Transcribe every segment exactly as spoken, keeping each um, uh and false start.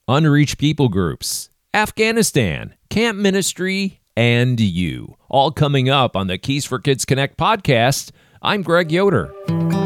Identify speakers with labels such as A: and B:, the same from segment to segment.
A: unreached people groups, Afghanistan, camp ministry, and you. All coming up on the Keys for Kids Connect podcast. I'm Greg Yoder.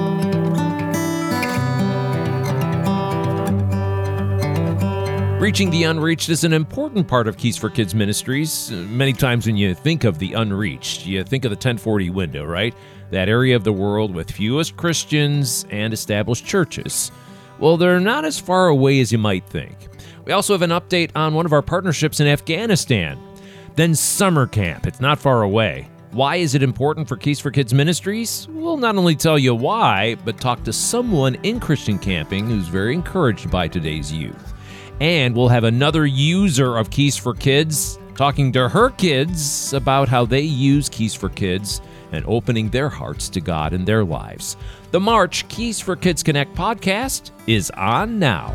A: Reaching the unreached is an important part of Keys for Kids ministries. Many times when you think of the unreached, you think of the ten forty window, right? That area of the world with fewest Christians and established churches. Well, they're not as far away as you might think. We also have an update on one of our partnerships in Afghanistan. Then summer camp. It's not far away. Why is it important for Keys for Kids Ministries? We'll not only tell you why, but talk to someone in Christian camping who's very encouraged by today's youth. And we'll have another user of Keys for Kids talking to her kids about how they use Keys for Kids and opening their hearts to God in their lives. The March Keys for Kids Connect podcast is on now.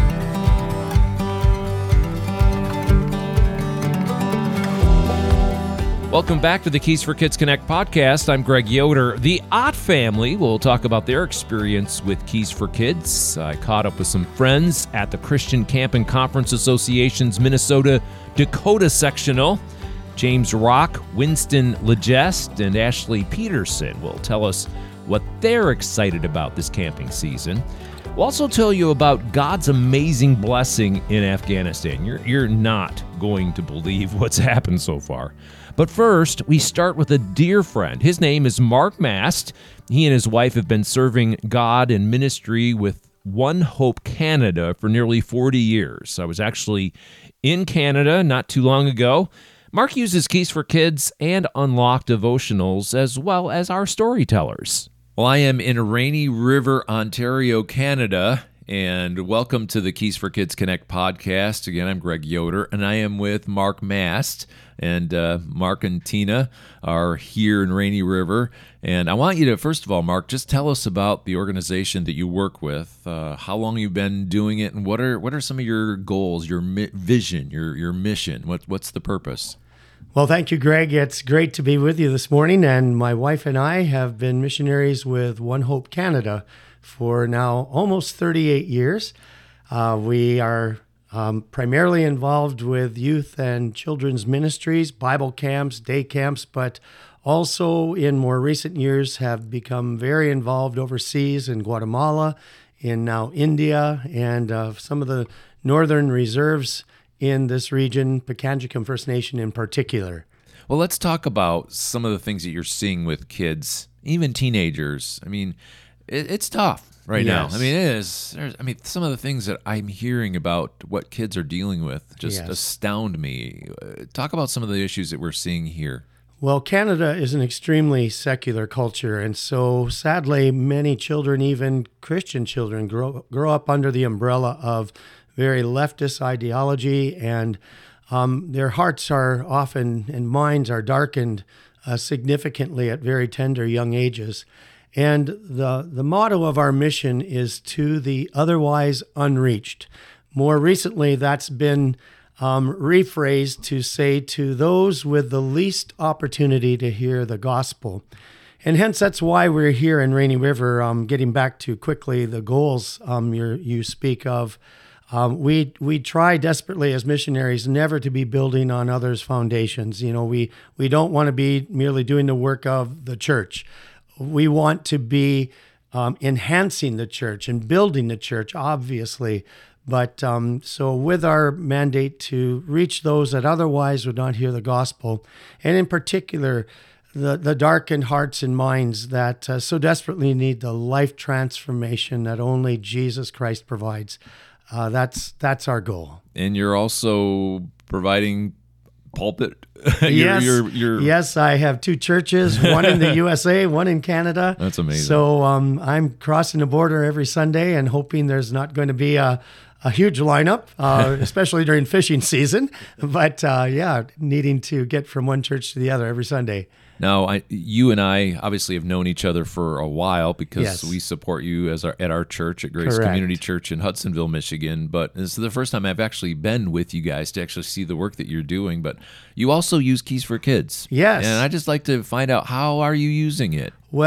A: Welcome back to the Keys for Kids Connect podcast. I'm Greg Yoder. The Ott family will talk about their experience with Keys for Kids. I caught up with some friends at the Christian Camping Conference Association's Minnesota Dakota sectional. James Rock, Winston Legest, and Ashley Peterson will tell us what they're excited about this camping season. We'll also tell you about God's amazing blessing in Afghanistan. You're, you're not going to believe what's happened so far. But first, we start with a dear friend. His name is Mark Mast. He and his wife have been serving God in ministry with One Hope Canada for nearly forty years. I was actually in Canada not too long ago. Mark uses Keys for Kids and Unlocked devotionals as well as our storytellers. Well, I am in Rainy River, Ontario, Canada, and welcome to the Keys for Kids Connect podcast. Again, I'm Greg Yoder, and I am with Mark Mast. And uh, Mark and Tina are here in Rainy River. And I want you to, first of all, Mark, just tell us about the organization that you work with, uh, how long you've been doing it, and what are what are some of your goals, your mi- vision, your your mission? What What's the purpose?
B: Well, thank you, Greg. It's great to be with you this morning. And my wife and I have been missionaries with One Hope Canada for now almost thirty-eight years. Uh, we are um, primarily involved with youth and children's ministries, Bible camps, day camps, but also in more recent years have become very involved overseas in Guatemala, in now India, and uh, some of the northern reserves in this region, Pikangikum First Nation in particular.
A: Well, let's talk about some of the things that you're seeing with kids, even teenagers. I mean, it, it's tough right
B: Yes.
A: now. I mean, it is. There's, I mean, some of the things that I'm hearing about what kids are dealing with just
B: Yes.
A: astound me. Uh, Talk about some of the issues that we're seeing here.
B: Well, Canada is an extremely secular culture, and so sadly, many children, even Christian children, grow grow up under the umbrella of very leftist ideology, and um, their hearts are often and minds are darkened uh, significantly at very tender young ages. And the the motto of our mission is to the otherwise unreached. More recently, that's been um, rephrased to say to those with the least opportunity to hear the gospel. And hence, that's why we're here in Rainy River. Um, getting back to quickly the goals um, you you speak of. Um, we we try desperately as missionaries never to be building on others' foundations. You know, we we don't want to be merely doing the work of the church. We want to be um, enhancing the church and building the church, obviously. But um, so with our mandate to reach those that otherwise would not hear the gospel, and in particular, the, the darkened hearts and minds that uh, so desperately need the life transformation that only Jesus Christ provides. Uh, that's that's our goal.
A: And you're also providing pulpit. you're,
B: yes,
A: you're, you're...
B: yes, I have two churches, one in the U S A, one in Canada.
A: That's amazing.
B: So um, I'm crossing the border every Sunday and hoping there's not going to be a, a huge lineup, uh, especially during fishing season. But uh, yeah, needing to get from one church to the other every Sunday.
A: Now, I, you and I obviously have known each other for a while because
B: Yes.
A: we support you as our, at our church at Grace
B: Correct.
A: Community Church in Hudsonville, Michigan. But this is the first time I've actually been with you guys to actually see the work that you're doing. But you also use Keys for Kids.
B: Yes.
A: And I'd just like to find out, how are you using it?
B: Well,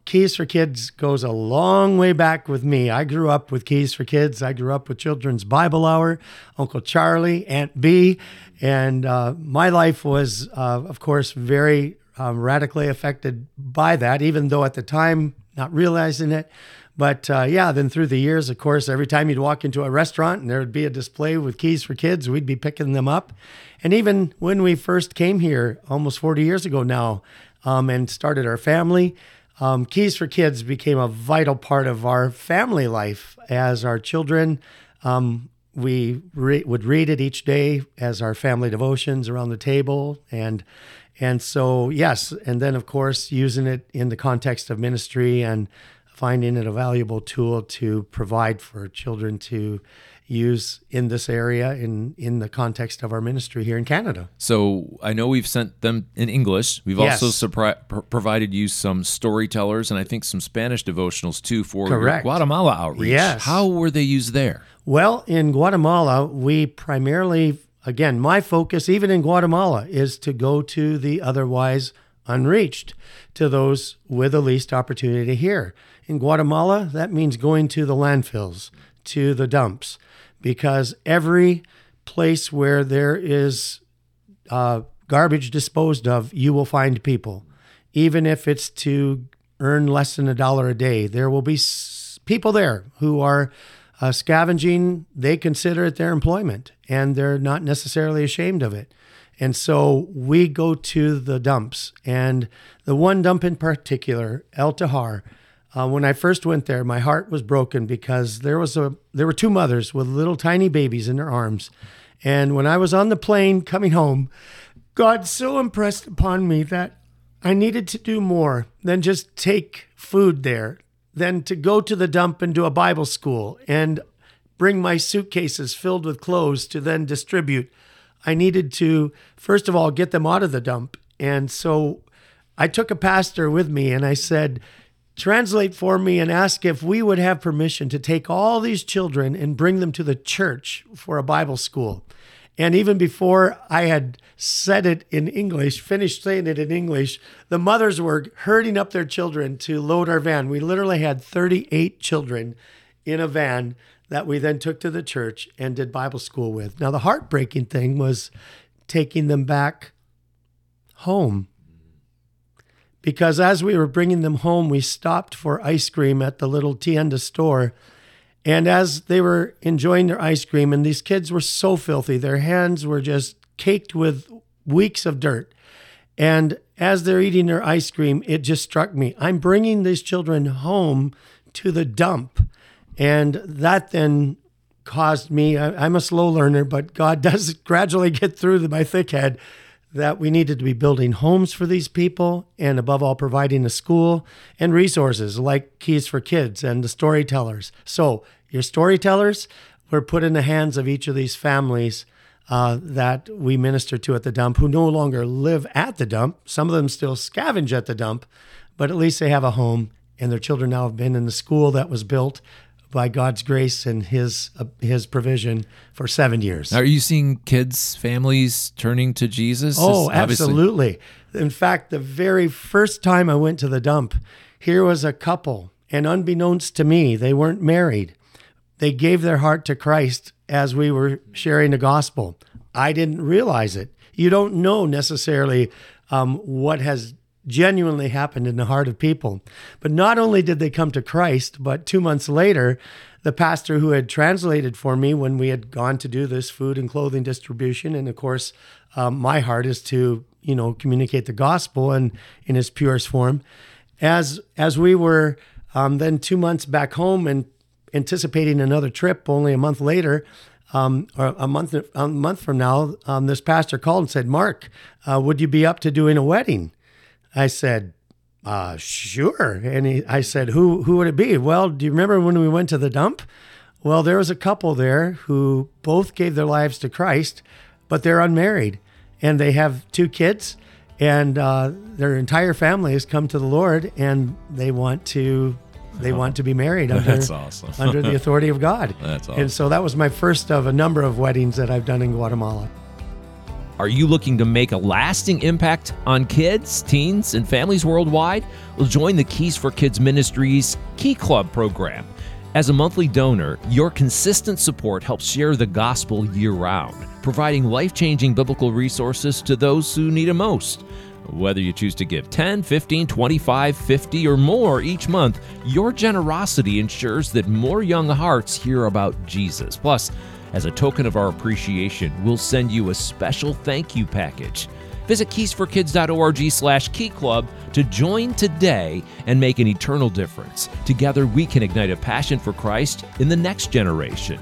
B: Keys for Kids goes a long way back with me. I grew up with Keys for Kids. I grew up with Children's Bible Hour, Uncle Charlie, Aunt Bee, and uh, my life was, uh, of course, very um, radically affected by that, even though at the time, not realizing it. But uh, yeah, then through the years, of course, every time you'd walk into a restaurant and there would be a display with Keys for Kids, we'd be picking them up. And even when we first came here almost forty years ago now um, and started our family, Um, Keys for Kids became a vital part of our family life as our children. Um, we re- would read it each day as our family devotions around the table. And and so, yes, and then, of course, using it in the context of ministry and finding it a valuable tool to provide for children to use in this area in, in the context of our ministry here in Canada.
A: So I know we've sent them in English. We've
B: Yes.
A: also supri- pr- provided you some storytellers and I think some Spanish devotionals too for your
B: Correct.
A: Guatemala outreach.
B: Yes.
A: How were they used there?
B: Well, in Guatemala, we primarily, again, my focus, even in Guatemala, is to go to the otherwise unreached, to those with the least opportunity to hear. In Guatemala, that means going to the landfills, to the dumps, because every place where there is uh, garbage disposed of, you will find people. Even if it's to earn less than a dollar a day, there will be s- people there who are uh, scavenging. They consider it their employment, and they're not necessarily ashamed of it. And so we go to the dumps. And the one dump in particular, El Tahar, Uh, when I first went there, my heart was broken because there was a there were two mothers with little tiny babies in their arms. And when I was on the plane coming home, God so impressed upon me that I needed to do more than just take food there, than to go to the dump and do a Bible school and bring my suitcases filled with clothes to then distribute. I needed to, first of all, get them out of the dump. And so I took a pastor with me and I said, translate for me and ask if we would have permission to take all these children and bring them to the church for a Bible school. And even before I had said it in English, finished saying it in English, the mothers were herding up their children to load our van. We literally had thirty-eight children in a van that we then took to the church and did Bible school with. Now, the heartbreaking thing was taking them back home. Because as we were bringing them home, we stopped for ice cream at the little tienda store. And as they were enjoying their ice cream, and these kids were so filthy, their hands were just caked with weeks of dirt. And as they're eating their ice cream, it just struck me, I'm bringing these children home to the dump. And that then caused me, I, I'm a slow learner, but God does gradually get through my thick head, that we needed to be building homes for these people and above all providing a school and resources like Keys for Kids and the storytellers. So your storytellers were put in the hands of each of these families uh, that we minister to at the dump who no longer live at the dump. Some of them still scavenge at the dump, but at least they have a home and their children now have been in the school that was built by God's grace and his uh, his provision for seven years.
A: Are you seeing kids, families turning to Jesus?
B: Oh,
A: It's obviously-
B: absolutely. In fact, the very first time I went to the dump, here was a couple, and unbeknownst to me, they weren't married. They gave their heart to Christ as we were sharing the gospel. I didn't realize it. You don't know necessarily um, what has genuinely happened in the heart of people. But not only did they come to Christ, but two months later, the pastor who had translated for me when we had gone to do this food and clothing distribution, and of course, um, my heart is to, you know, communicate the gospel and in its purest form. As as we were um, then two months back home and anticipating another trip, only a month later, um, or a month a month from now, um, this pastor called and said, "Mark, uh, would you be up to doing a wedding?" I said, uh, sure. And he, I said, who who would it be? Well, do you remember when we went to the dump? Well, there was a couple there who both gave their lives to Christ, but they're unmarried. And they have two kids, and uh, their entire family has come to the Lord, and they want to they oh, want to be married under,
A: that's awesome.
B: under the authority of God.
A: That's awesome.
B: And so that was my first of a number of weddings that I've done in Guatemala.
A: Are you looking to make a lasting impact on kids, teens, and families worldwide? Well, join the Keys for Kids Ministries Key Club program. As a monthly donor, your consistent support helps share the gospel year-round, providing life-changing biblical resources to those who need it most. Whether you choose to give ten, fifteen, twenty-five, fifty, or more each month, your generosity ensures that more young hearts hear about Jesus. Plus, as a token of our appreciation, we'll send you a special thank you package. Visit keys for kids dot org slash key club to join today and make an eternal difference. Together, we can ignite a passion for Christ in the next generation.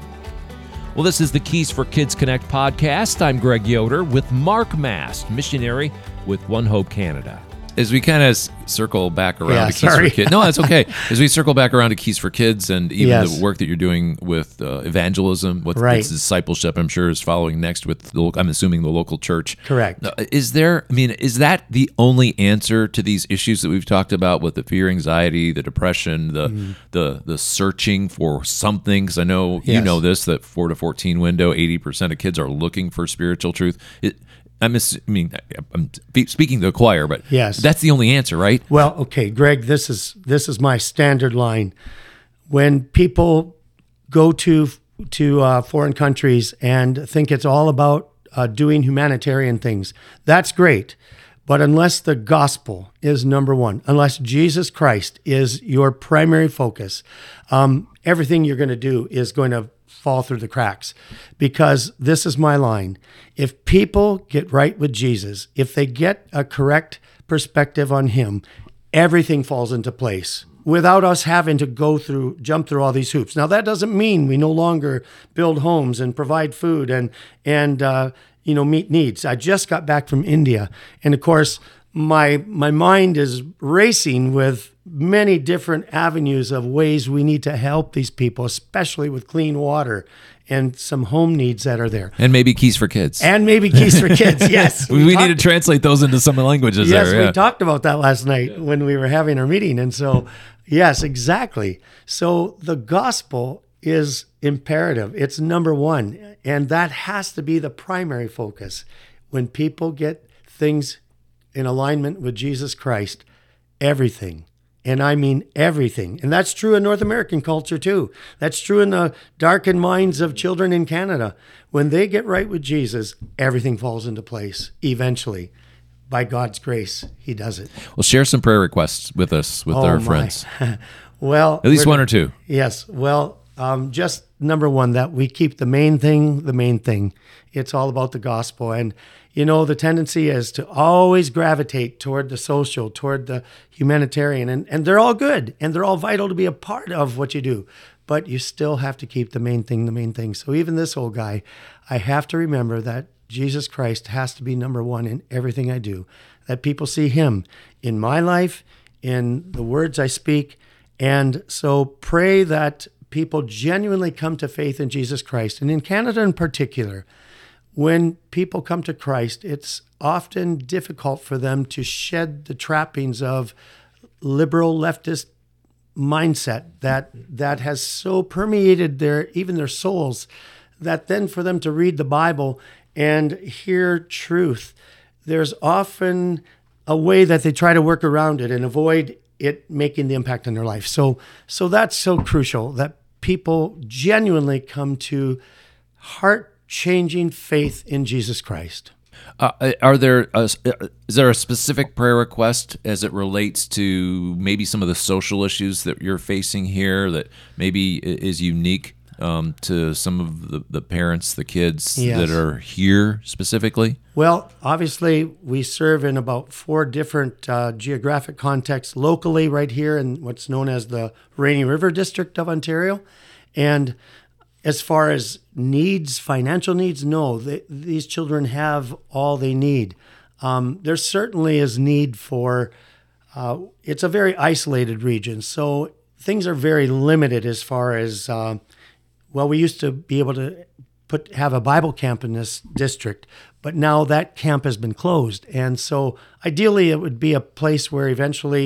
A: Well, this is the Keys for Kids Connect podcast. I'm Greg Yoder with Mark Mast, missionary with One Hope Canada.
C: As we kind of circle back around
B: Yeah,
C: to Keys
B: sorry.
C: for Kids. No, that's okay. As we circle back around to Keys for Kids and even
B: Yes.
C: the work that you're doing with uh, evangelism, what
B: Right.
C: what's discipleship, I'm sure is following next with, the, lo- I'm assuming, the local church.
B: Correct.
C: Uh, Is there, I mean, is that the only answer to these issues that we've talked about with the fear, anxiety, the depression, the
B: Mm-hmm.
C: the the searching for something? Because I know you
B: Yes.
C: know this, that four to fourteen window, eighty percent of kids are looking for spiritual truth. It, I'm assuming, I'm speaking to the choir, but
B: Yes.
C: that's the only answer, right?
B: Well, okay, Greg, this is this is my standard line. When people go to to uh, foreign countries and think it's all about uh, doing humanitarian things, that's great. But unless the gospel is number one, unless Jesus Christ is your primary focus, um, everything you're going to do is going to fall through the cracks. Because this is my line. If people get right with Jesus, if they get a correct perspective on him, everything falls into place without us having to go through, jump through all these hoops. Now, that doesn't mean we no longer build homes and provide food and, and uh, you know, meet needs. I just got back from India. And of course, my my mind is racing with many different avenues of ways we need to help these people, especially with clean water and some home needs that are there.
C: And maybe Keys for Kids.
B: And maybe Keys for Kids, yes.
C: we we
B: talked-
C: need to translate those into some languages
B: Yes,
C: there. Yeah.
B: we talked about that last night when we were having our meeting. And so, yes, exactly. So the gospel is imperative. It's number one. And that has to be the primary focus. When people get things in alignment with Jesus Christ, everything, and I mean everything. And that's true in North American culture too. That's true in the darkened minds of children in Canada. When they get right with Jesus, everything falls into place eventually. By God's grace, he does it.
C: Well, share some prayer requests with us, with
B: Oh,
C: our
B: my.
C: friends.
B: Well,
C: At least
B: we're-
C: one or two.
B: Yes. Well, um, just number one, that we keep the main thing the main thing. It's all about the gospel. And, you know, the tendency is to always gravitate toward the social, toward the humanitarian. And, and they're all good and they're all vital to be a part of what you do. But you still have to keep the main thing the main thing. So even this old guy, I have to remember that Jesus Christ has to be number one in everything I do. That people see him in my life, in the words I speak. And so pray that people genuinely come to faith in Jesus Christ. And in Canada in particular, when people come to Christ, it's often difficult for them to shed the trappings of liberal leftist mindset that that has so permeated their even their souls, that then for them to read the Bible and hear truth, there's often a way that they try to work around it and avoid it making the impact on their life. So so that's so crucial that people genuinely come to heart-changing faith in Jesus Christ.
C: Uh, are there a, is there a specific prayer request as it relates to maybe some of the social issues that you're facing here that maybe is unique um, to some of the, the parents, the kids
B: Yes.
C: that are here specifically?
B: Well, obviously, we serve in about four different uh, geographic contexts locally right here in what's known as the Rainy River District of Ontario. And as far as needs, financial needs, no, they, these children have all they need. Um, there certainly is need for, uh, it's a very isolated region, so things are very limited as far as, uh, well, we used to be able to put have a Bible camp in this district, but now that camp has been closed. And so ideally it would be a place where eventually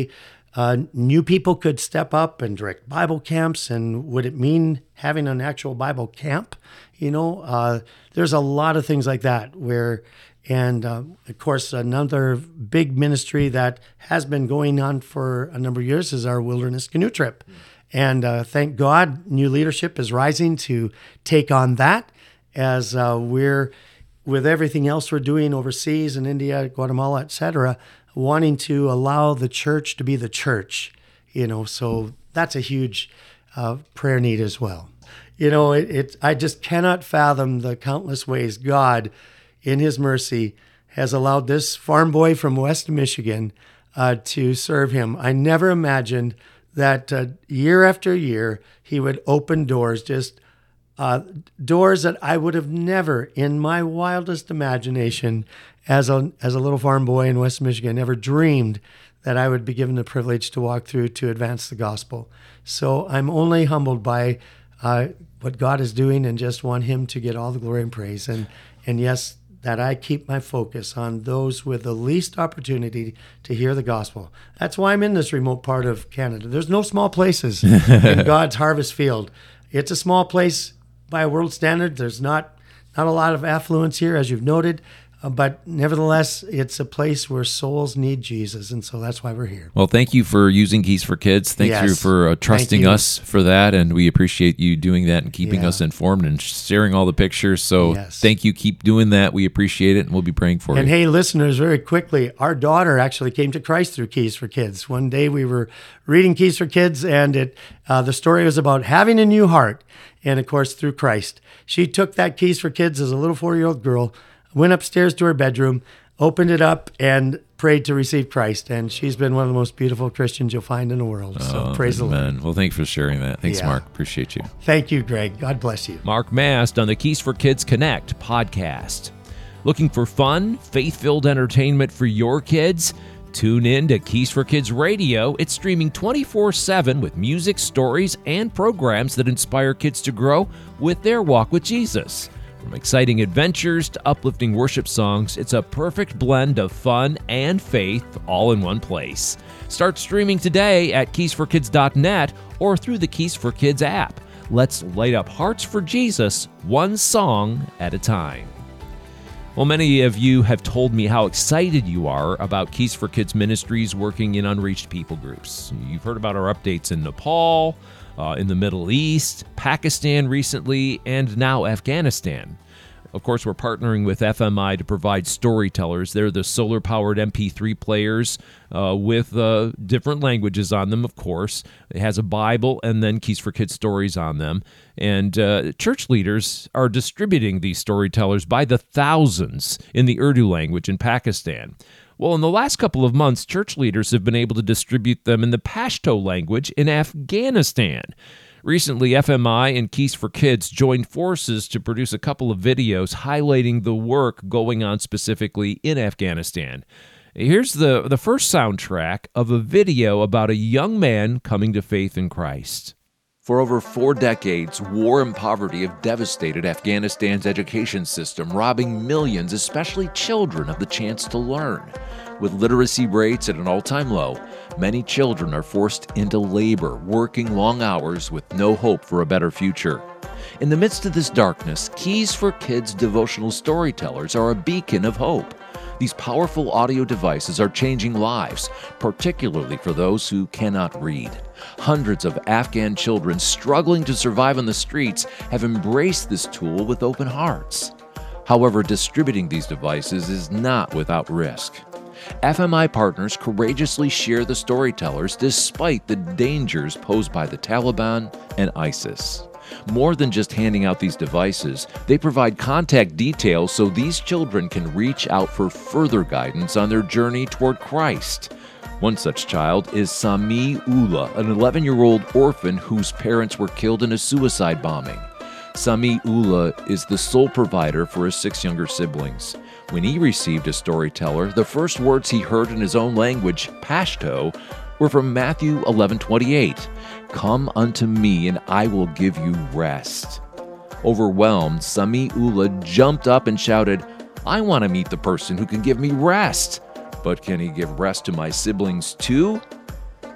B: uh, new people could step up and direct Bible camps. And would it mean having an actual Bible camp? You know, uh, there's a lot of things like that where, and uh, of course, another big ministry that has been going on for a number of years is our wilderness canoe trip. And uh, thank God, new leadership is rising to take on that as uh, we're, with everything else we're doing overseas in India, Guatemala, et cetera, wanting to allow the church to be the church, you know, so that's a huge uh, prayer need as well. You know, it, it, I just cannot fathom the countless ways God, in his mercy, has allowed this farm boy from West Michigan uh, to serve him. I never imagined that uh, year after year, he would open doors, just uh, doors that I would have never, in my wildest imagination, as a as a little farm boy in West Michigan, never dreamed that I would be given the privilege to walk through to advance the gospel. So I'm only humbled by uh, what God is doing and just want him to get all the glory and praise. And and yes, that I keep my focus on those with the least opportunity to hear the gospel. That's why I'm in this remote part of Canada. There's no small places in God's harvest field. It's a small place by world standard. There's not not a lot of affluence here, as you've noted. Uh, but nevertheless, it's a place where souls need Jesus, and so that's why we're here.
C: Well, thank you for using Keys for Kids. Thank
B: Yes.
C: you for uh, trusting
B: you.
C: us for that, and we appreciate you doing that and keeping
B: Yeah.
C: us informed and sharing all the pictures. So
B: Yes.
C: thank you. Keep doing that. We appreciate it, and we'll be praying for
B: And
C: you.
B: hey, listeners, very quickly, our daughter actually came to Christ through Keys for Kids. One day we were reading Keys for Kids, and it uh, the story was about having a new heart, and of course, through Christ. She took that Keys for Kids as a little four-year-old girl, went upstairs to her bedroom, opened it up, and prayed to receive Christ. And she's been one of the most beautiful Christians you'll find in the world. So
C: Oh,
B: praise the Lord.
C: amen. Well, thanks for sharing that. Thanks,
B: Yeah.
C: Mark. Appreciate you.
B: Thank you, Greg. God bless you.
A: Mark Mast on the Keys for Kids Connect podcast. Looking for fun, faith-filled entertainment for your kids? Tune in to Keys for Kids Radio. It's streaming twenty-four seven with music, stories, and programs that inspire kids to grow with their walk with Jesus. From exciting adventures to uplifting worship songs, it's a perfect blend of fun and faith all in one place. Start streaming today at keys for kids dot net or through the Keys for Kids app. Let's light up hearts for Jesus, one song at a time. Well, many of you have told me how excited you are about Keys for Kids Ministries working in unreached people groups. You've heard about our updates in Nepal, uh, in the Middle East, Pakistan recently, and now Afghanistan. Of course, we're partnering with F M I to provide storytellers. They're the solar-powered M P three players uh, with uh, different languages on them, of course. It has a Bible and then Keys for Kids stories on them. And uh, church leaders are distributing these storytellers by the thousands in the Urdu language in Pakistan. Well, in the last couple of months, church leaders have been able to distribute them in the Pashto language in Afghanistan. Recently, F M I and Keys for Kids joined forces to produce a couple of videos highlighting the work going on specifically in Afghanistan. Here's the, the first soundtrack of a video about a young man coming to faith in Christ.
C: For over four decades, war and poverty have devastated Afghanistan's education system, robbing millions, especially children, of the chance to learn. With literacy rates at an all-time low, many children are forced into labor, working long hours with no hope for a better future. In the midst of this darkness, Keys for Kids devotional storytellers are a beacon of hope. These powerful audio devices are changing lives, particularly for those who cannot read. Hundreds of Afghan children struggling to survive on the streets have embraced this tool with open hearts. However, distributing these devices is not without risk. F M I partners courageously share the storytellers despite the dangers posed by the Taliban and ISIS. More than just handing out these devices, they provide contact details so these children can reach out for further guidance on their journey toward Christ. One such child is Sami Ullah, an eleven-year-old orphan whose parents were killed in a suicide bombing. Sami Ullah is the sole provider for his six younger siblings. When he received a storyteller, the first words he heard in his own language, Pashto, were from Matthew eleven twenty-eight. Come unto me, and I will give you rest. Overwhelmed, Sami Ullah jumped up and shouted, I want to meet the person who can give me rest. But can he give rest to my siblings too?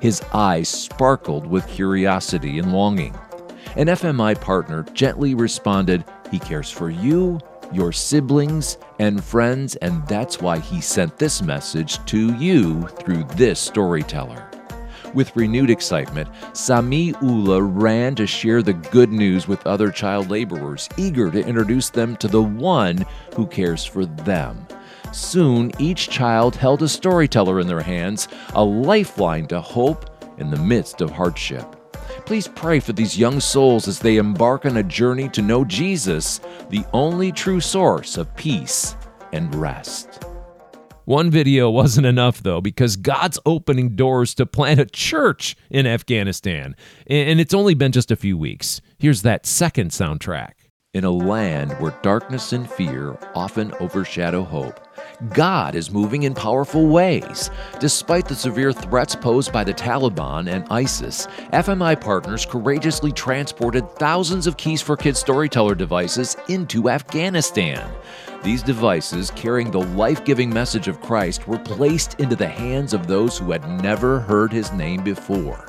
C: His eyes sparkled with curiosity and longing. An F M I partner gently responded, "He cares for you, your siblings, and friends, and that's why he sent this message to you through this storyteller." With renewed excitement, Sami Ula ran to share the good news with other child laborers, eager to introduce them to the one who cares for them. Soon, each child held a storyteller in their hands, a lifeline to hope in the midst of hardship. Please pray for these young souls as they embark on a journey to know Jesus, the only true source of peace and rest.
A: One video wasn't enough, though, because God's opening doors to plant a church in Afghanistan, and it's only been just a few weeks. Here's that second soundtrack.
C: In a land where darkness and fear often overshadow hope, God is moving in powerful ways. Despite the severe threats posed by the Taliban and ISIS, F M I partners courageously transported thousands of Keys for Kids storyteller devices into Afghanistan. These devices, carrying the life-giving message of Christ, were placed into the hands of those who had never heard his name before.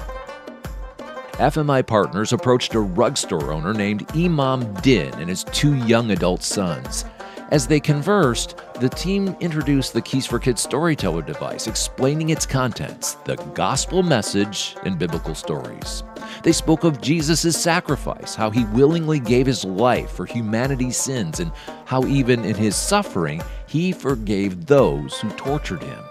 C: F M I partners approached a rug store owner named Imam Din and his two young adult sons. As they conversed, the team introduced the Keys for Kids storyteller device, explaining its contents, the gospel message, and biblical stories. They spoke of Jesus' sacrifice, how he willingly gave his life for humanity's sins, and how even in his suffering, he forgave those who tortured him.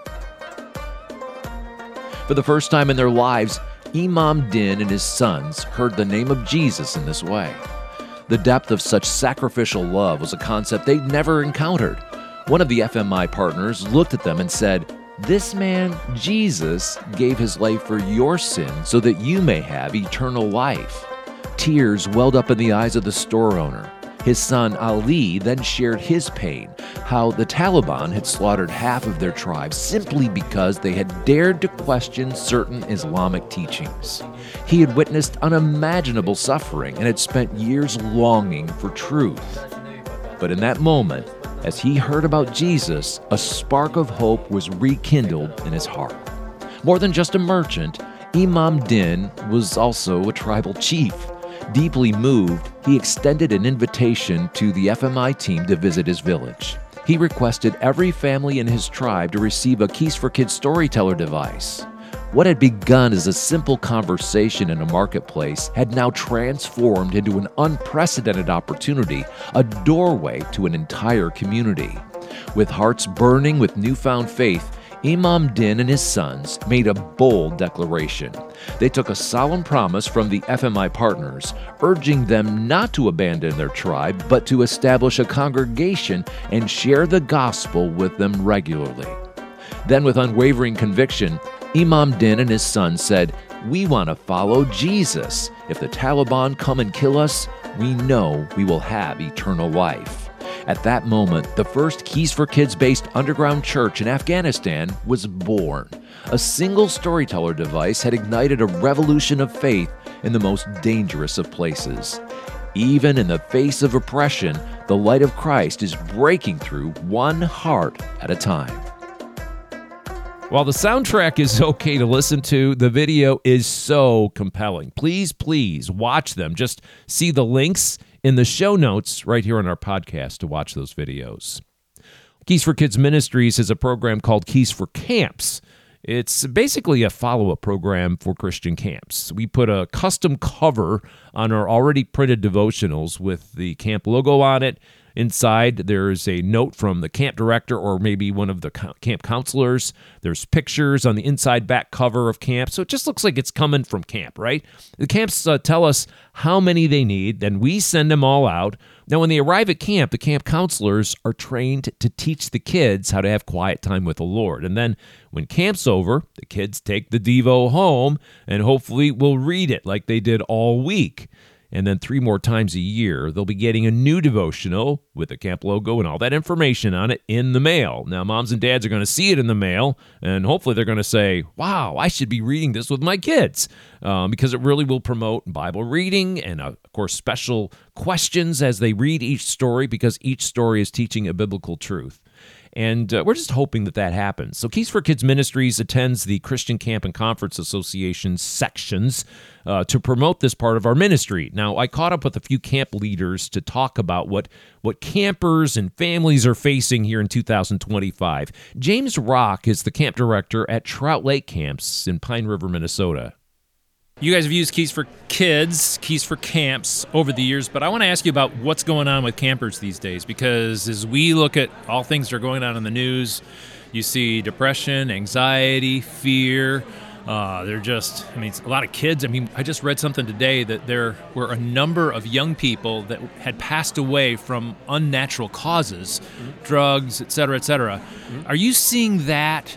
C: For the first time in their lives, Imam Din and his sons heard the name of Jesus in this way. The depth of such sacrificial love was a concept they'd never encountered. One of the F M I partners looked at them and said, "This man, Jesus, gave his life for your sin so that you may have eternal life." Tears welled up in the eyes of the store owner. His son Ali then shared his pain, how the Taliban had slaughtered half of their tribe simply because they had dared to question certain Islamic teachings. He had witnessed unimaginable suffering and had spent years longing for truth. But in that moment, as he heard about Jesus, a spark of hope was rekindled in his heart. More than just a merchant, Imam Din was also a tribal chief. Deeply moved, he extended an invitation to the F M I team to visit his village. He requested every family in his tribe to receive a Keys for Kids storyteller device. What had begun as a simple conversation in a marketplace had now transformed into an unprecedented opportunity, a doorway to an entire community. With hearts burning with newfound faith, Imam Din and his sons made a bold declaration. They took a solemn promise from the F M I partners, urging them not to abandon their tribe, but to establish a congregation and share the gospel with them regularly. Then, with unwavering conviction, Imam Din and his sons said, "We want to follow Jesus. If the Taliban come and kill us, we know we will have eternal life." At that moment, the first Keys for Kids-based underground church in Afghanistan was born. A single storyteller device had ignited a revolution of faith in the most dangerous of places. Even in the face of oppression, the light of Christ is breaking through one heart at a time.
A: While the soundtrack is okay to listen to, the video is so compelling. Please, please watch them. Just see the links in the show notes right here on our podcast to watch those videos. Keys for Kids Ministries is a program called Keys for Camps. It's basically a follow-up program for Christian camps. We put a custom cover on our already printed devotionals with the camp logo on it. Inside, there's a note from the camp director or maybe one of the camp counselors. There's pictures on the inside back cover of camp, so it just looks like it's coming from camp, right? The camps uh, tell us how many they need, then we send them all out. Now, when they arrive at camp, the camp counselors are trained to teach the kids how to have quiet time with the Lord. And then when camp's over, the kids take the Devo home and hopefully will read it like they did all week. And then three more times a year, they'll be getting a new devotional with the camp logo and all that information on it in the mail. Now, moms and dads are going to see it in the mail, and hopefully they're going to say, wow, I should be reading this with my kids, um, because it really will promote Bible reading and, uh, of course, special questions as they read each story because each story is teaching a biblical truth. And uh, we're just hoping that that happens. So Keys for Kids Ministries attends the Christian Camp and Conference Association sections uh, to promote this part of our ministry. Now, I caught up with a few camp leaders to talk about what, what campers and families are facing here in two thousand twenty-five. James Rock is the camp director at Trout Lake Camps in Pine River, Minnesota.
D: You guys have used Keys for Kids, Keys for Camps over the years, but I want to ask you about what's going on with campers these days, because as we look at all things that are going on in the news, you see depression, anxiety, fear. Uh, they're just, I mean, a lot of kids. I mean, I just read something today that there were a number of young people that had passed away from unnatural causes, mm-hmm. drugs, et cetera, et cetera. Mm-hmm. Are you seeing that?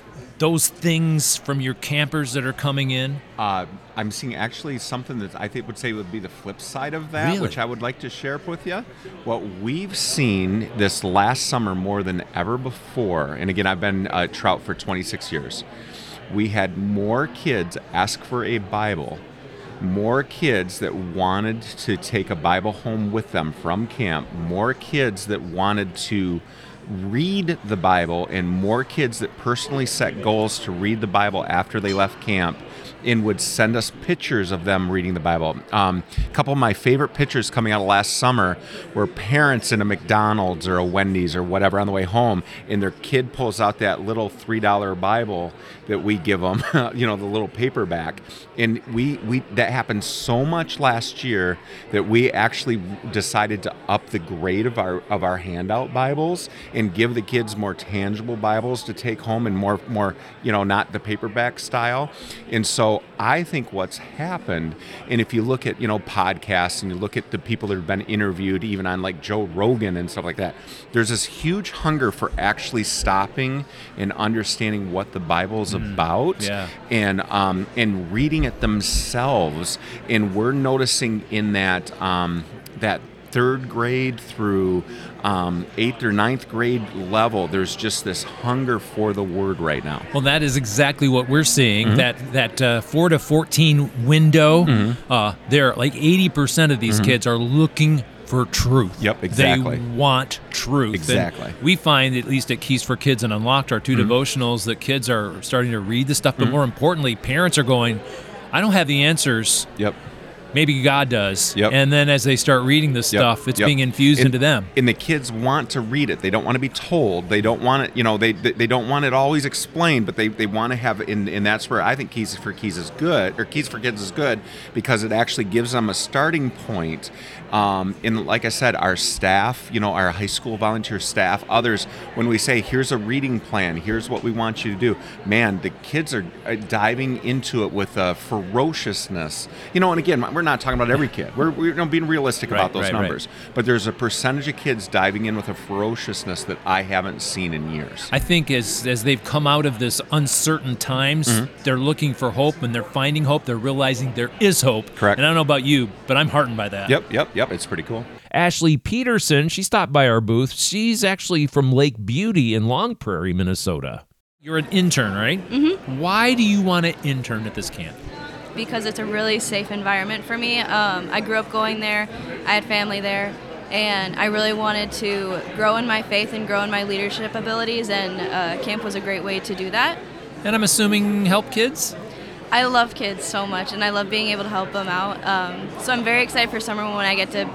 D: Those things from your campers that are coming in?
E: Uh, I'm seeing actually something that I think would say would be the flip side of that,
A: Really?
E: which I would like to share with you. What we've seen this last summer more than ever before, and again, I've been uh, Trout for twenty-six years, we had more kids ask for a Bible, more kids that wanted to take a Bible home with them from camp, more kids that wanted to read the Bible, and more kids that personally set goals to read the Bible after they left camp and would send us pictures of them reading the Bible. Um, a couple of my favorite pictures coming out of last summer were parents in a McDonald's or a Wendy's or whatever on the way home, and their kid pulls out that little three dollar Bible that we give them, you know, the little paperback. And we, we that happened so much last year that we actually decided to up the grade of our of our handout Bibles and give the kids more tangible Bibles to take home, and more, more you know, not the paperback style. And so I think what's happened, and if you look at, you know, podcasts and you look at the people that have been interviewed, even on like Joe Rogan and stuff like that, there's this huge hunger for actually stopping and understanding what the Bible is mm, about,
D: yeah.
E: and um, and reading it themselves. And we're noticing in that um, that third grade through um, eighth or ninth grade level, there's just this hunger for the Word right now.
D: Well, that is exactly what we're seeing.
E: Mm-hmm.
D: That that uh, four to fourteen window,
E: Mm-hmm.
D: uh, there like eighty percent of these
E: Mm-hmm.
D: kids are looking for truth.
E: Yep, exactly.
D: They want truth.
E: Exactly.
D: And we find, at least at Keys for Kids and Unlocked, our two
E: Mm-hmm.
D: devotionals, that kids are starting to read the stuff, but
E: Mm-hmm.
D: more importantly, parents are going, I don't have the answers.
E: Yep.
D: Maybe God does.
E: Yep.
D: And then as they start reading this
E: Yep.
D: stuff, it's
E: Yep.
D: being infused
E: and,
D: into them.
E: And the kids want to read it. They don't want to be told. They don't want it, you know, they they, they don't want it always explained, but they, they want to have it. And, and that's where I think Keys for Keys is good, or Keys for Kids is good, because it actually gives them a starting point. Um, and like I said, our staff, you know, our high school volunteer staff, others, when we say, here's a reading plan, here's what we want you to do, man, the kids are diving into it with a ferociousness. You know, and again, we're not talking about every kid. We're, we're you know, being realistic
D: Right,
E: about those
D: right,
E: numbers.
D: right.
E: But there's a percentage of kids diving in with a ferociousness that I haven't seen in years.
D: I think as as they've come out of this uncertain times,
E: Mm-hmm.
D: they're looking for hope, and they're finding hope. They're realizing there is hope.
E: Correct.
D: And I don't know about you, but I'm heartened by that.
E: Yep, yep, yep. It's pretty cool.
A: Ashley Peterson, she stopped by our booth. She's actually from Lake Beauty in Long Prairie, Minnesota.
D: You're an intern, right? Mm-hmm. Why do you want to intern at this camp?
F: Because it's a really safe environment for me. Um, I grew up going there. I had family there. And I really wanted to grow in my faith and grow in my leadership abilities, and uh, camp was a great way to do that.
D: And I'm assuming help kids?
F: I love kids so much, and I love being able to help them out. Um, so I'm very excited for summer when I get to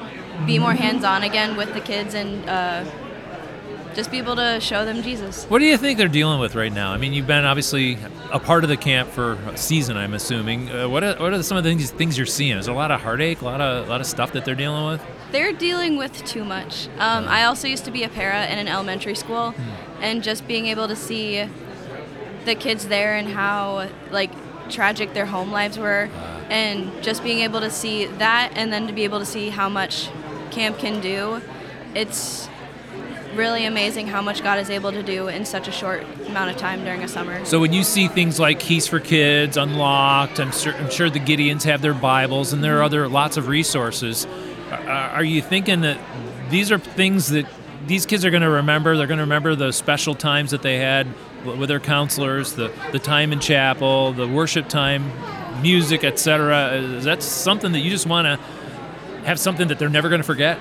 F: be more hands-on again with the kids and uh, just be able to show them Jesus.
D: What do you think they're dealing with right now? I mean, you've been obviously a part of the camp for a season, I'm assuming. Uh, what are, what are some of the things, things you're seeing? Is there a lot of heartache, a lot of, a lot of stuff that they're dealing with?
F: They're dealing with too much. Um, I also used to be a para in an elementary school, and just being able to see the kids there and how like tragic their home lives were, and just being able to see that, and then to be able to see how much camp can do, it's really amazing how much God is able to do in such a short amount of time during a summer.
D: So when you see things like Keys for Kids, Unlocked, I'm sure, I'm sure the Gideons have their Bibles, and there are other lots of resources. Are you thinking that these are things that these kids are going to remember? They're going to remember the special times that they had with their counselors, the, the time in chapel, the worship time, music, et cetera. Is that something that you just want to have something that they're never going to forget?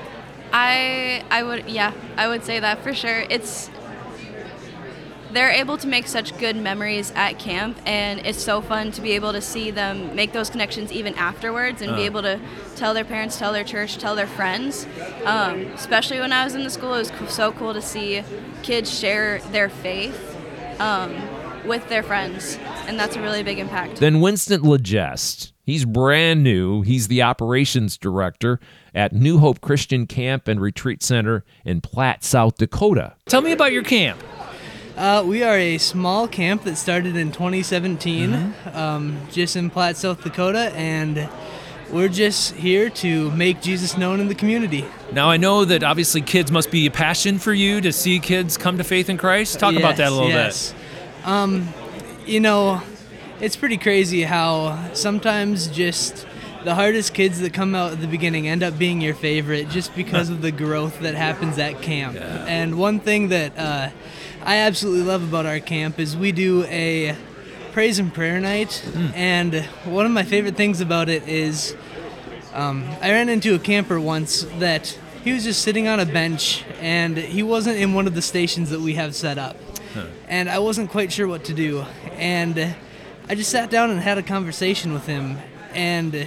F: I I would yeah, I would say that for sure. It's they're able to make such good memories at camp, and it's so fun to be able to see them make those connections even afterwards and
D: Uh.
F: be able to tell their parents, tell their church, tell their friends. Um, especially when I was in the school, it was co- so cool to see kids share their faith um, with their friends, and that's a really big impact.
A: Then Winston Legest. He's brand new. He's the operations director at New Hope Christian Camp and Retreat Center in Platte, South Dakota.
D: Tell me about your camp.
G: Uh, we are a small camp that started in twenty seventeen,
D: Mm-hmm.
G: um, just in Platte, South Dakota, and we're just here to make Jesus known in the community.
D: Now, I know that obviously kids must be a passion for you to see kids come to faith in Christ. Talk about that a little
G: yes. bit. Um, you know, it's pretty crazy how sometimes just the hardest kids that come out at the beginning end up being your favorite just because of the growth that happens at camp.
D: Yeah.
G: And one thing that uh, I absolutely love about our camp is we do a praise and prayer night,
D: Mm.
G: and one of my favorite things about it is um, I ran into a camper once that he was just sitting on a bench, and he wasn't in one of the stations that we have set up.
D: Huh.
G: And I wasn't quite sure what to do. And I just sat down and had a conversation with him, and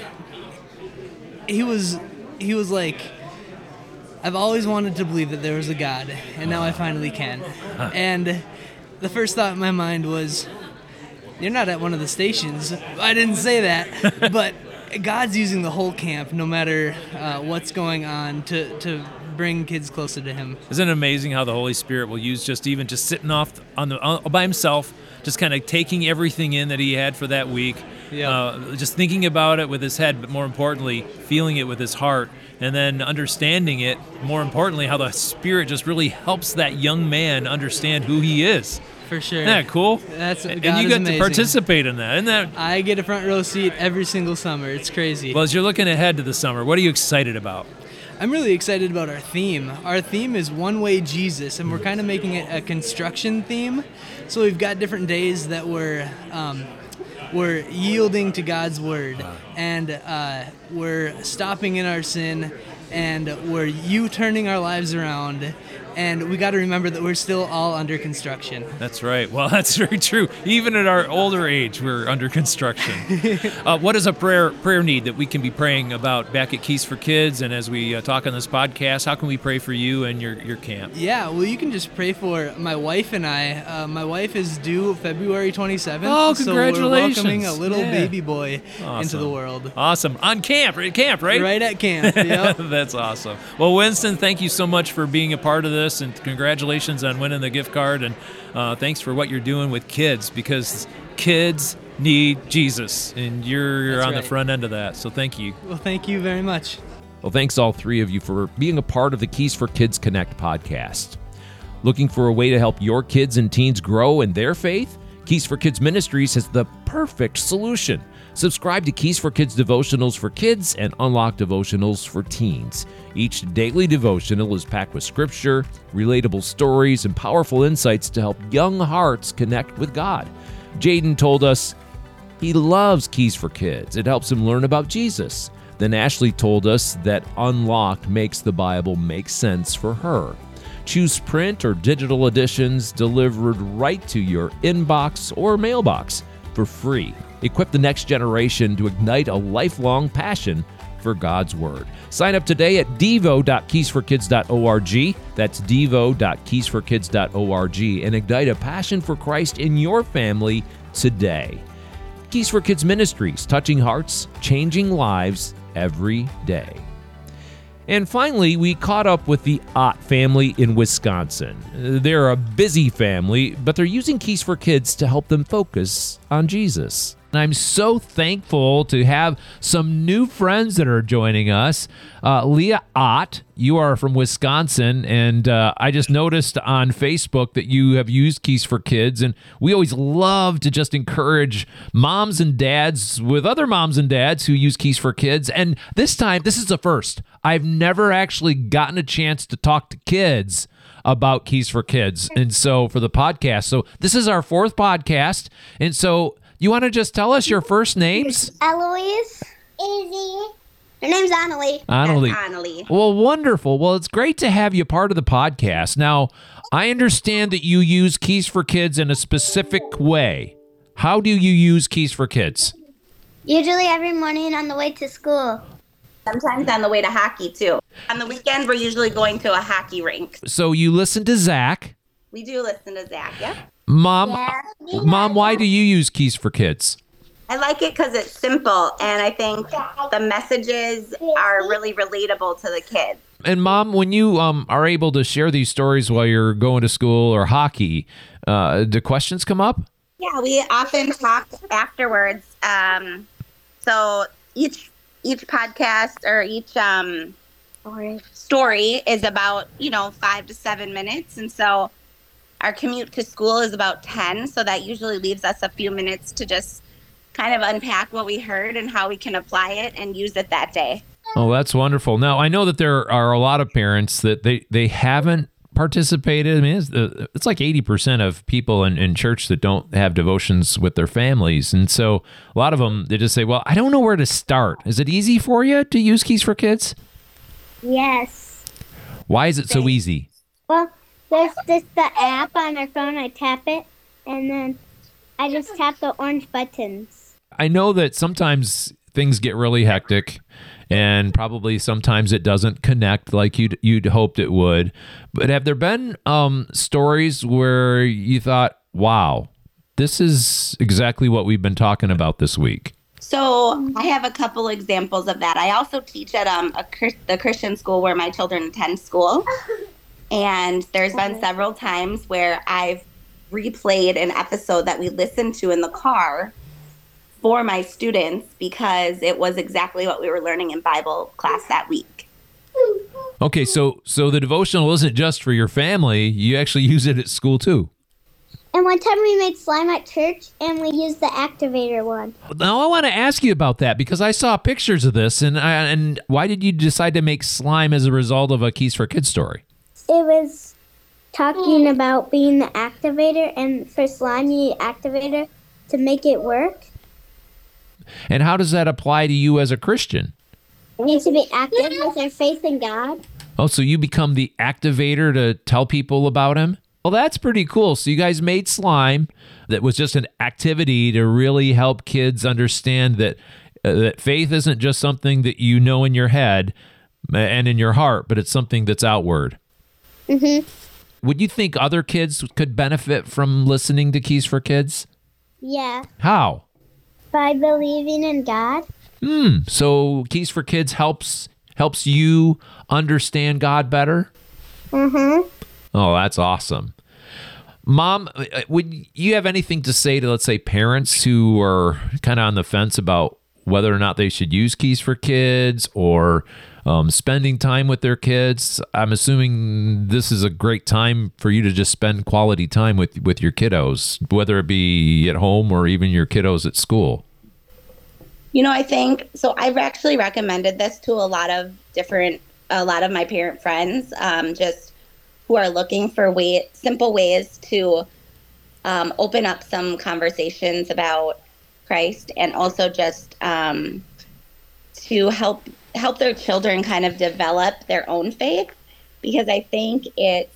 G: he was he was like, I've always wanted to believe that there was a God, and now I finally can. And the first thought in my mind was, you're not at one of the stations. I didn't say that, but God's using the whole camp, no matter uh, what's going on, to, to bring kids closer to Him.
D: Isn't it amazing how the Holy Spirit will use just even just sitting off on the uh, by himself, just kind of taking everything in that he had for that week,
G: Yeah.
D: uh, just thinking about it with his head, but more importantly, feeling it with his heart, and then understanding it, more importantly, how the Spirit just really helps that young man understand who he is.
G: For sure.
D: Isn't that cool?
G: That's
D: and
G: God
D: you
G: is
D: got
G: amazing.
D: to participate in that. Isn't that?
G: I get a front row seat every single summer. It's crazy.
D: Well, as you're looking ahead to the summer, what are you excited about?
G: I'm really excited about our theme. Our theme is One Way Jesus, and we're kind of making it a construction theme. So we've got different days that we're um, we're yielding to God's word, and uh, we're stopping in our sin, and we're U-turning our lives around. And we got to remember that we're still all under construction.
D: That's right. Well, that's very true. Even at our older age, we're under construction. uh, what is a prayer prayer need that we can be praying about back at Keys for Kids? And as we uh, talk on this podcast, how can we pray for you and your, your camp?
G: Yeah, well, you can just pray for my wife and I. Uh, my wife is due February twenty-seventh.
D: Oh,
G: So
D: congratulations.
G: we're welcoming a little
D: Yeah.
G: baby boy into
D: Awesome.
G: the world.
D: Awesome. On camp, right? Camp, right?
G: Right at camp. Yep.
D: That's awesome. Well, Winston, thank you so much for being a part of this, and congratulations on winning the gift card, and uh, thanks for what you're doing with kids, because kids need Jesus, and you're
G: That's
D: on the
G: right.
D: front end of that. So thank you.
G: Well, thank you very much.
A: Well, thanks all three of you for being a part of the Keys for Kids Connect podcast. Looking for a way to help your kids and teens grow in their faith? Keys for Kids Ministries has the perfect solution. Subscribe to Keys for Kids devotionals for kids and Unlock devotionals for teens. Each daily devotional is packed with scripture, relatable stories, and powerful insights to help young hearts connect with God. Jaden told us he loves Keys for Kids. It helps him learn about Jesus. Then Ashley told us that Unlocked makes the Bible make sense for her. Choose print or digital editions delivered right to your inbox or mailbox for free. Equip the next generation to ignite a lifelong passion for God's Word. Sign up today at devo dot keys for kids dot org. That's devo dot keys for kids dot org and ignite a passion for Christ in your family today. Keys for Kids Ministries, touching hearts, changing lives every day. And finally, we caught up with the Ott family in Wisconsin. They're a busy family, but they're using Keys for Kids to help them focus on Jesus. And I'm so thankful to have some new friends that are joining us. Uh, Leah Ott, you are from Wisconsin, and uh, I just noticed on Facebook that you have used Keys for Kids, and we always love to just encourage moms and dads with other moms and dads who use Keys for Kids. And this time, this is the first. I've never actually gotten a chance to talk to kids about Keys for Kids, and so for the podcast. So this is our fourth podcast, and so you want to just tell us your first names?
H: Eloise, Izzy, Her name's Annalie.
A: Annalie.
I: That's Annalie.
A: Well, wonderful. Well, it's great to have you part of the podcast. Now, I understand that you use Keys for Kids in a specific way. How do you use Keys for Kids?
H: Usually every morning on the way to school.
I: Sometimes on the way to hockey, too. On the weekend, we're usually going to a hockey rink.
A: So you listen to Zach.
I: We do listen to Zach, yeah.
A: Mom,
H: Yeah.
A: Mom, why do you use Keys for Kids?
I: I like it because it's simple, and I think the messages are really relatable to the kids.
A: And Mom, when you um, are able to share these stories while you're going to school or hockey, uh, do questions come up?
I: Yeah, we often talk afterwards. Um, so each each podcast or each um, story is about, you know, five to seven minutes. And so our commute to school is about ten. So that usually leaves us a few minutes to just kind of unpack what we heard and how we can apply it and use it that day.
A: Oh, that's wonderful. Now, I know that there are a lot of parents that they, they haven't participated. I mean, it's, uh, it's like eighty percent of people in, in church that don't have devotions with their families. And so a lot of them, they just say, well, I don't know where to start. Is it easy for you to use Keys for Kids?
H: Yes.
A: Why is it so easy?
H: Well, there's just the app on our phone. I tap it, and then I just tap the orange buttons.
A: I know that sometimes things get really hectic, and probably sometimes it doesn't connect like you'd you'd hoped it would. But have there been um, stories where you thought, "Wow, this is exactly what we've been talking about this week"?
I: So I have a couple examples of that. I also teach at um, a the Christian school where my children attend school, and there's been several times where I've replayed an episode that we listened to in the car for my students because it was exactly what we were learning in Bible class that week.
A: Okay, so so the devotional isn't just for your family. You actually use it at school too.
H: And one time we made slime at church, and we used the activator one.
A: Now I want to ask you about that because I saw pictures of this, and I, and why did you decide to make slime as a result of a Keys for Kids story?
H: It was talking about being the activator, and for slime, you need activator to make it work.
A: And how does that apply to you as a Christian?
H: We need to be active with our faith in God.
A: Oh, so you become the activator to tell people about him? Well, that's pretty cool. So you guys made slime that was just an activity to really help kids understand that uh, that faith isn't just something that you know in your head and in your heart, but it's something that's outward.
H: Mm-hmm.
A: Would you think other kids could benefit from listening to Keys for Kids?
H: Yeah.
A: How?
H: By believing in God.
A: Hmm. So Keys for Kids helps helps you understand God better?
H: Mm-hmm.
A: Oh, that's awesome. Mom, would you have anything to say to, let's say, parents who are kind of on the fence about whether or not they should use Keys for Kids or um, spending time with their kids? I'm assuming this is a great time for you to just spend quality time with, with your kiddos, whether it be at home or even your kiddos at school.
I: You know, I think, so I've actually recommended this to a lot of different, a lot of my parent friends, um, just who are looking for way, simple ways to um, open up some conversations about Christ, and also just um, to help help their children kind of develop their own faith, because I think it's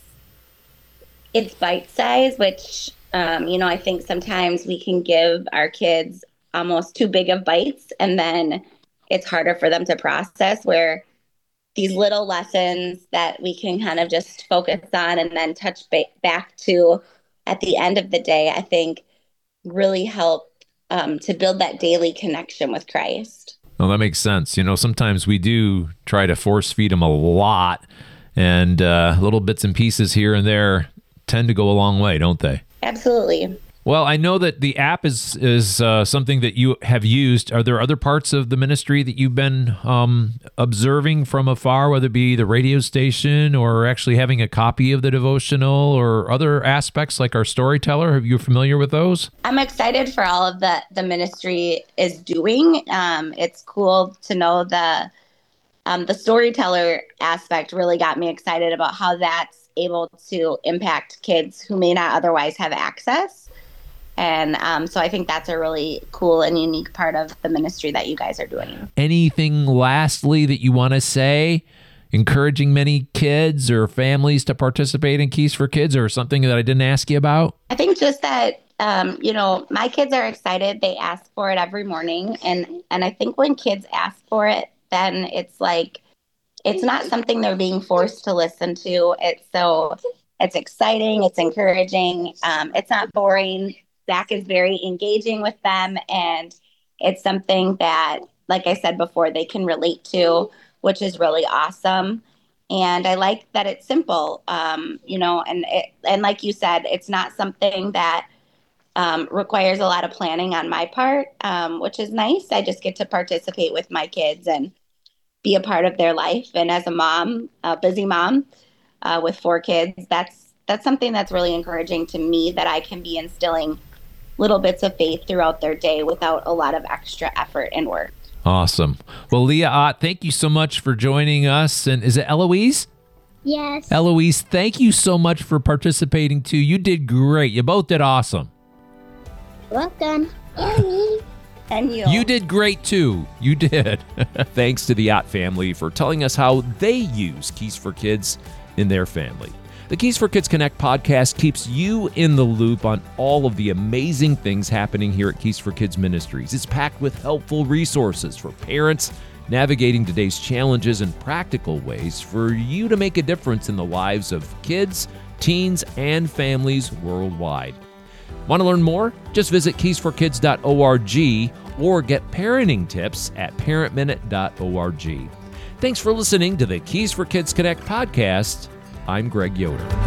I: it's bite size, which um, you know, I think sometimes we can give our kids almost too big of bites, and then it's harder for them to process, where these little lessons that we can kind of just focus on and then touch ba- back to at the end of the day, I think really help um, to build that daily connection with Christ.
A: Well, that makes sense. You know, sometimes we do try to force feed them a lot, and uh, little bits and pieces here and there tend to go a long way, don't they?
I: Absolutely.
A: Well, I know that the app is is uh, something that you have used. Are there other parts of the ministry that you've been um, observing from afar, whether it be the radio station or actually having a copy of the devotional or other aspects like our storyteller? Are you familiar with those?
I: I'm excited for all of that the ministry is doing. Um, it's cool to know the um, the storyteller aspect really got me excited about how that's able to impact kids who may not otherwise have access. And um, so I think that's a really cool and unique part of the ministry that you guys are doing.
A: Anything lastly that you want to say? Encouraging many kids or families to participate in Keys for Kids, or something that I didn't ask you about?
I: I think just that, um, you know, my kids are excited. They ask for it every morning. And, and I think when kids ask for it, then it's like, it's not something they're being forced to listen to. It's so, it's exciting. It's encouraging. Um, it's not boring. Zach is very engaging with them. And it's something that, like I said before, they can relate to, which is really awesome. And I like that it's simple, um, you know, and it, and like you said, it's not something that um, requires a lot of planning on my part, um, which is nice. I just get to participate with my kids and be a part of their life. And as a mom, a busy mom uh, with four kids, that's that's something that's really encouraging to me, that I can be instilling little bits of faith throughout their day without a lot of extra effort and work.
A: Awesome. Well, Leah Ott, thank you so much for joining us. And is it Eloise?
H: Yes.
A: Eloise, thank you so much for participating too. You did great. You both did awesome.
H: Welcome.
I: And you.
A: You did great too. You did. Thanks to the Ott family for telling us how they use Keys for Kids in their family. The Keys for Kids Connect podcast keeps you in the loop on all of the amazing things happening here at Keys for Kids Ministries. It's packed with helpful resources for parents navigating today's challenges and practical ways for you to make a difference in the lives of kids, teens, and families worldwide. Want to learn more? Just visit keys for kids dot org or get parenting tips at parent minute dot org. Thanks for listening to the Keys for Kids Connect podcast. I'm Greg Yoder.